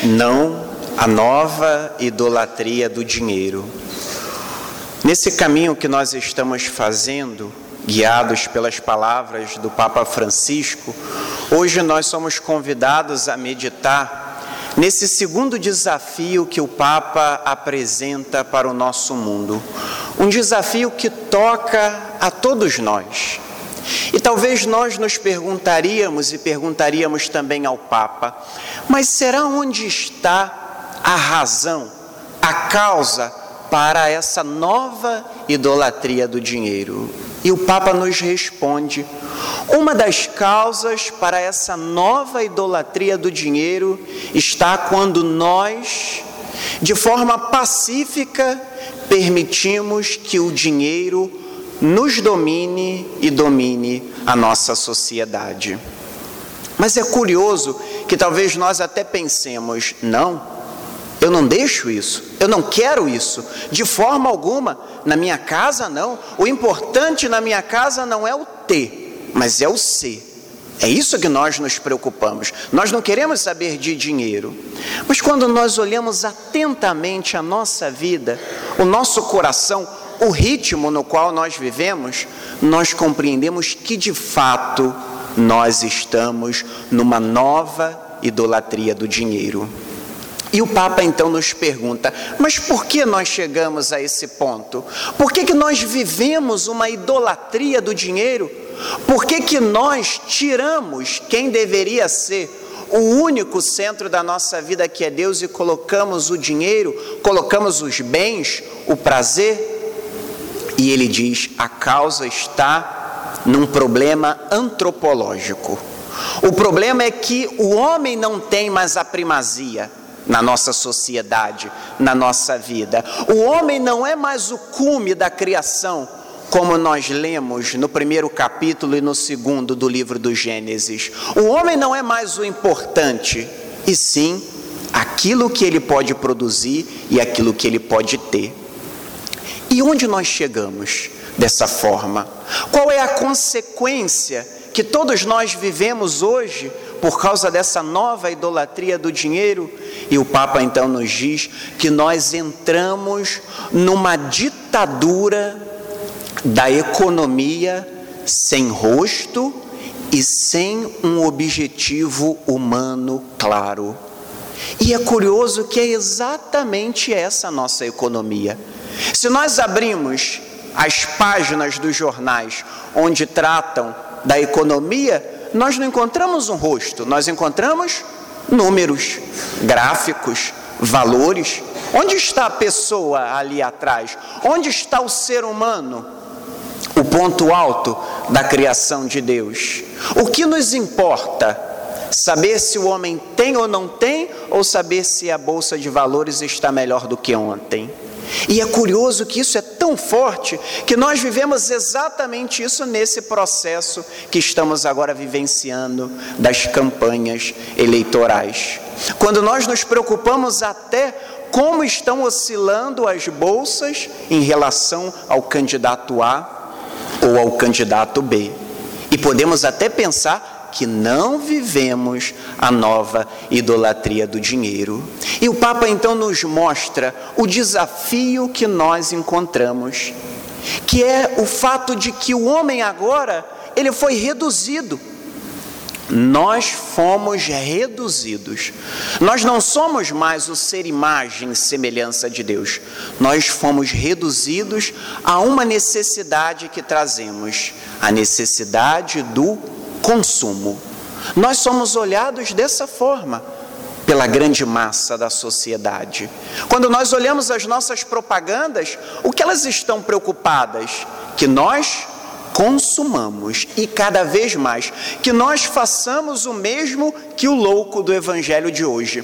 não a nova idolatria do dinheiro. Nesse caminho que nós estamos fazendo, guiados pelas palavras do Papa Francisco, hoje nós somos convidados a meditar nesse segundo desafio que o Papa apresenta para o nosso mundo. Um desafio que toca a todos nós. E talvez nós nos perguntaríamos e perguntaríamos também ao Papa, mas será onde está a razão, a causa para essa nova idolatria do dinheiro? E o Papa nos responde: uma das causas para essa nova idolatria do dinheiro está quando nós, de forma pacífica, permitimos que o dinheiro nos domine e domine a nossa sociedade. Mas é curioso que talvez nós até pensemos: não, eu não deixo isso, eu não quero isso, de forma alguma, na minha casa não. O importante na minha casa não é o ter, mas é o ser. É isso que nós nos preocupamos. Nós não queremos saber de dinheiro. Mas quando nós olhamos atentamente a nossa vida, o nosso coração, o ritmo no qual nós vivemos, nós compreendemos que de fato nós estamos numa nova idolatria do dinheiro. E o Papa então nos pergunta: mas por que nós chegamos a esse ponto? Por que nós vivemos uma idolatria do dinheiro? Por que nós tiramos quem deveria ser o único centro da nossa vida, que é Deus, e colocamos o dinheiro, colocamos os bens, o prazer? E ele diz: a causa está num problema antropológico. O problema é que o homem não tem mais a primazia na nossa sociedade, na nossa vida. O homem não é mais o cume da criação, como nós lemos no primeiro capítulo e no segundo do livro do Gênesis. O homem não é mais o importante, e sim aquilo que ele pode produzir e aquilo que ele pode ter. E onde nós chegamos dessa forma? Qual é a consequência que todos nós vivemos hoje por causa dessa nova idolatria do dinheiro? E o Papa então nos diz que nós entramos numa ditadura da economia sem rosto e sem um objetivo humano claro. E é curioso que é exatamente essa nossa economia. Se nós abrimos as páginas dos jornais onde tratam da economia, nós não encontramos um rosto, nós encontramos números, gráficos, valores. Onde está a pessoa ali atrás? Onde está o ser humano? O ponto alto da criação de Deus. O que nos importa? Saber se o homem tem ou não tem, ou saber se a bolsa de valores está melhor do que ontem? E é curioso que isso é tão forte que nós vivemos exatamente isso nesse processo que estamos agora vivenciando das campanhas eleitorais. Quando nós nos preocupamos até como estão oscilando as bolsas em relação ao candidato A ou ao candidato B. E podemos até pensar que não vivemos a nova idolatria do dinheiro. E o Papa então nos mostra o desafio que nós encontramos, que é o fato de que o homem agora, ele foi reduzido. Nós fomos reduzidos. Nós não somos mais o ser imagem e semelhança de Deus. Nós fomos reduzidos a uma necessidade que trazemos, a necessidade do consumo. Nós somos olhados dessa forma pela grande massa da sociedade. Quando nós olhamos as nossas propagandas, o que elas estão preocupadas? Que nós consumamos, e cada vez mais, que nós façamos o mesmo que o louco do evangelho de hoje.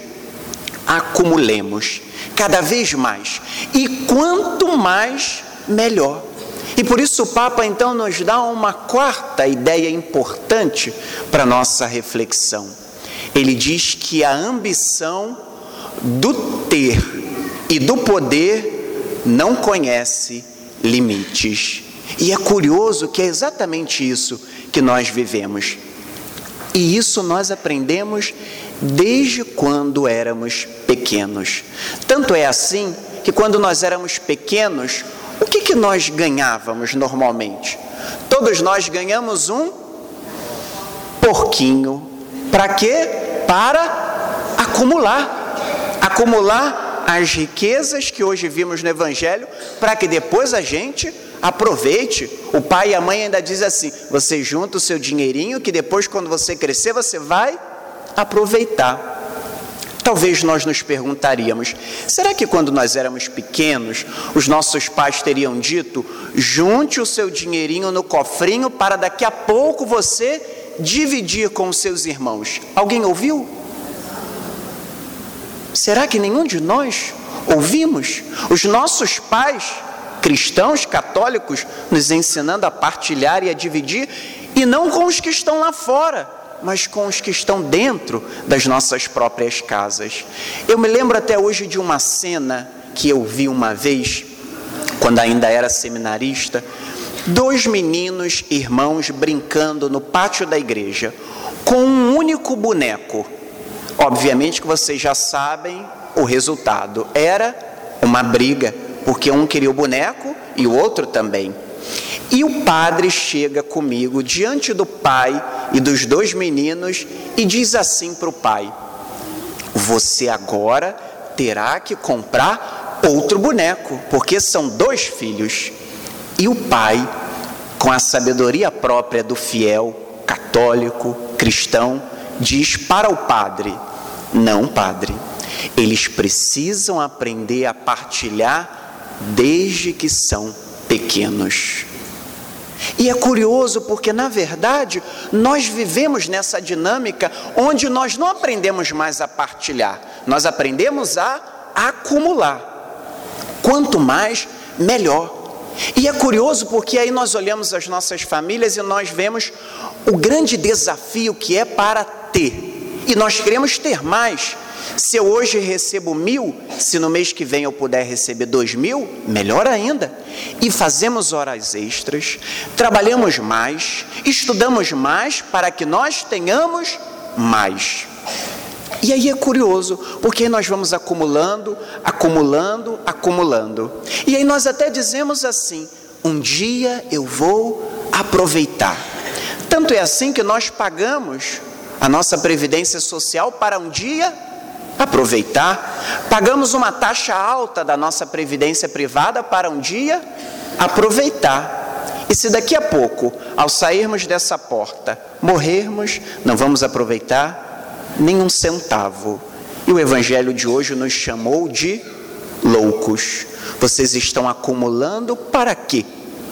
Acumulemos cada vez mais, e quanto mais, melhor. E por isso o Papa então nos dá uma quarta ideia importante para nossa reflexão. Ele diz que a ambição do ter e do poder não conhece limites. E é curioso que é exatamente isso que nós vivemos. E isso nós aprendemos desde quando éramos pequenos. Tanto é assim que quando nós éramos pequenos, o que nós ganhávamos normalmente? Todos nós ganhamos um porquinho. Para quê? Para acumular as riquezas que hoje vimos no Evangelho, para que depois a gente aproveite. O pai e a mãe ainda dizem assim: você junta o seu dinheirinho, que depois, quando você crescer, você vai aproveitar. Talvez nós nos perguntaríamos: será que quando nós éramos pequenos, os nossos pais teriam dito: junte o seu dinheirinho no cofrinho para daqui a pouco você dividir com os seus irmãos? Alguém ouviu? Será que nenhum de nós ouvimos os nossos pais cristãos, católicos, nos ensinando a partilhar e a dividir, e não com os que estão lá fora, mas com os que estão dentro das nossas próprias casas? Eu me lembro até hoje de uma cena que eu vi uma vez, quando ainda era seminarista, 2 meninos irmãos brincando no pátio da igreja, com um único boneco. Obviamente que vocês já sabem o resultado, era uma briga, porque um queria o boneco e o outro também. E o padre chega comigo diante do pai e dos 2 meninos e diz assim para o pai: você agora terá que comprar outro boneco, porque são 2 filhos. E o pai, com a sabedoria própria do fiel católico, cristão, diz para o padre: não, padre, eles precisam aprender a partilhar desde que são pequenos. E é curioso porque, na verdade, nós vivemos nessa dinâmica onde nós não aprendemos mais a partilhar, nós aprendemos a acumular. Quanto mais, melhor. E é curioso porque aí nós olhamos as nossas famílias e nós vemos o grande desafio que é para ter. E nós queremos ter mais. Se eu hoje recebo 1.000, se no mês que vem eu puder receber 2.000, melhor ainda. E fazemos horas extras, trabalhamos mais, estudamos mais para que nós tenhamos mais. E aí é curioso, porque nós vamos acumulando. E aí nós até dizemos assim: um dia eu vou aproveitar. Tanto é assim que nós pagamos a nossa previdência social para um dia aproveitar. Pagamos uma taxa alta da nossa previdência privada para um dia aproveitar. E se daqui a pouco, ao sairmos dessa porta, morrermos, não vamos aproveitar nem um centavo. E o Evangelho de hoje nos chamou de loucos. Vocês estão acumulando para quê?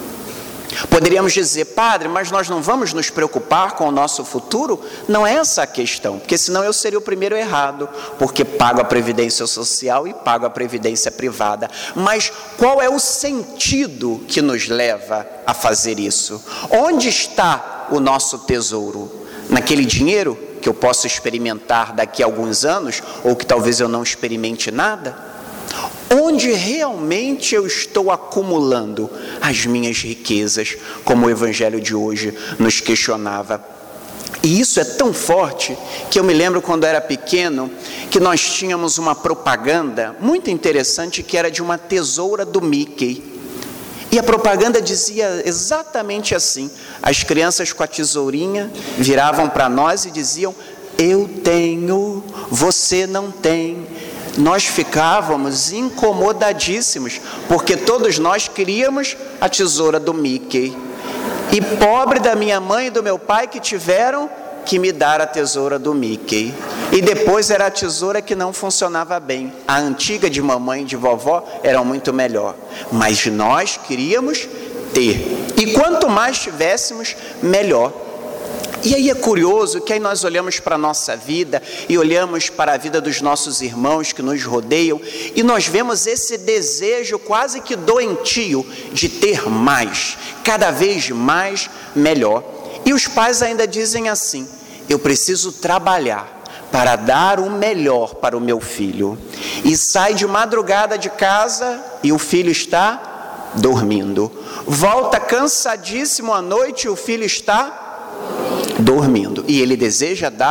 Poderíamos dizer: padre, mas nós não vamos nos preocupar com o nosso futuro? Não é essa a questão, porque senão eu seria o primeiro errado, porque pago a previdência social e pago a previdência privada. Mas qual é o sentido que nos leva a fazer isso? Onde está o nosso tesouro? Naquele dinheiro que eu posso experimentar daqui a alguns anos, ou que talvez eu não experimente nada? Onde realmente eu estou acumulando as minhas riquezas, como o Evangelho de hoje nos questionava? E isso é tão forte que eu me lembro quando era pequeno, que nós tínhamos uma propaganda muito interessante que era de uma tesoura do Mickey. E a propaganda dizia exatamente assim: as crianças com a tesourinha viravam para nós e diziam: eu tenho, você não tem. Nós ficávamos incomodadíssimos, porque todos nós queríamos a tesoura do Mickey. E pobre da minha mãe e do meu pai que tiveram que me dar a tesoura do Mickey. E depois era a tesoura que não funcionava bem. A antiga de mamãe e de vovó era muito melhor. Mas nós queríamos ter. E quanto mais tivéssemos, melhor. E aí é curioso que aí nós olhamos para a nossa vida e olhamos para a vida dos nossos irmãos que nos rodeiam e nós vemos esse desejo quase que doentio de ter mais, cada vez mais, melhor. E os pais ainda dizem assim: eu preciso trabalhar para dar o melhor para o meu filho. E sai de madrugada de casa e o filho está dormindo. Volta cansadíssimo à noite e o filho está dormindo. E ele deseja dar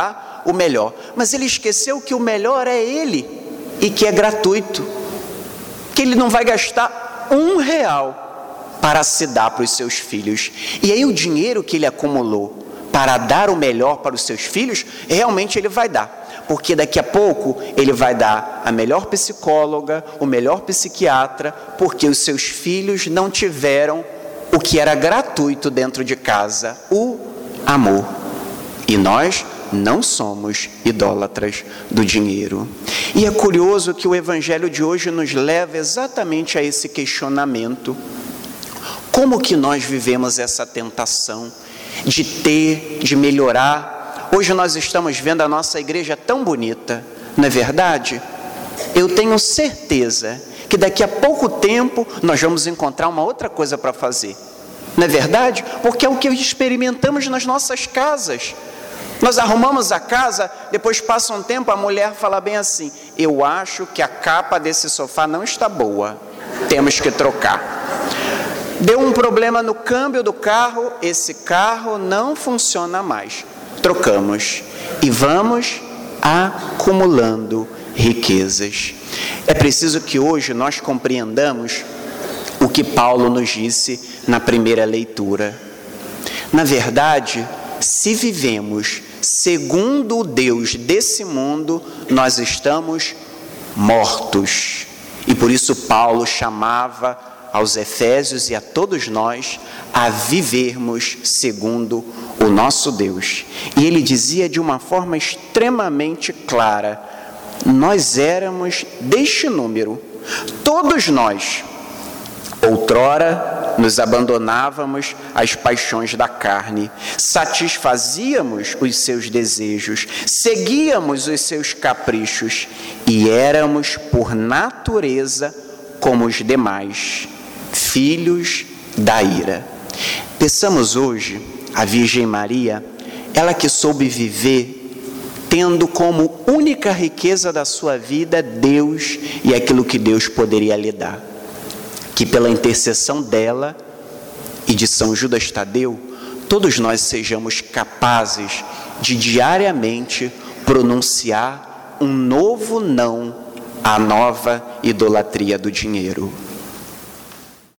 o melhor. Mas ele esqueceu que o melhor é ele e que é gratuito, que ele não vai gastar R$1 para se dar para os seus filhos. E aí o dinheiro que ele acumulou para dar o melhor para os seus filhos, realmente ele vai dar, porque daqui a pouco ele vai dar a melhor psicóloga, o melhor psiquiatra, porque os seus filhos não tiveram o que era gratuito dentro de casa, o amor. E nós não somos idólatras do dinheiro. E é curioso que o evangelho de hoje nos leva exatamente a esse questionamento. Como que nós vivemos essa tentação de ter, de melhorar? Hoje nós estamos vendo a nossa igreja tão bonita, não é verdade? Eu tenho certeza que daqui a pouco tempo nós vamos encontrar uma outra coisa para fazer, não é verdade? Porque é o que experimentamos nas nossas casas. Nós arrumamos a casa, depois passa um tempo, a mulher fala bem assim: eu acho que a capa desse sofá não está boa, temos que trocar. Deu um problema no câmbio do carro, esse carro não funciona mais, trocamos. E vamos acumulando riquezas. É preciso que hoje nós compreendamos o que Paulo nos disse na primeira leitura. Na verdade, se vivemos segundo o Deus desse mundo, nós estamos mortos. E por isso Paulo chamava aos Efésios e a todos nós a vivermos segundo o nosso Deus. E ele dizia de uma forma extremamente clara: nós éramos deste número, todos nós. Outrora nos abandonávamos às paixões da carne, satisfazíamos os seus desejos, seguíamos os seus caprichos e éramos por natureza como os demais, filhos da ira. Peçamos hoje a Virgem Maria, ela que soube viver tendo como única riqueza da sua vida Deus e aquilo que Deus poderia lhe dar. Que pela intercessão dela e de São Judas Tadeu, todos nós sejamos capazes de diariamente pronunciar um novo não à nova idolatria do dinheiro.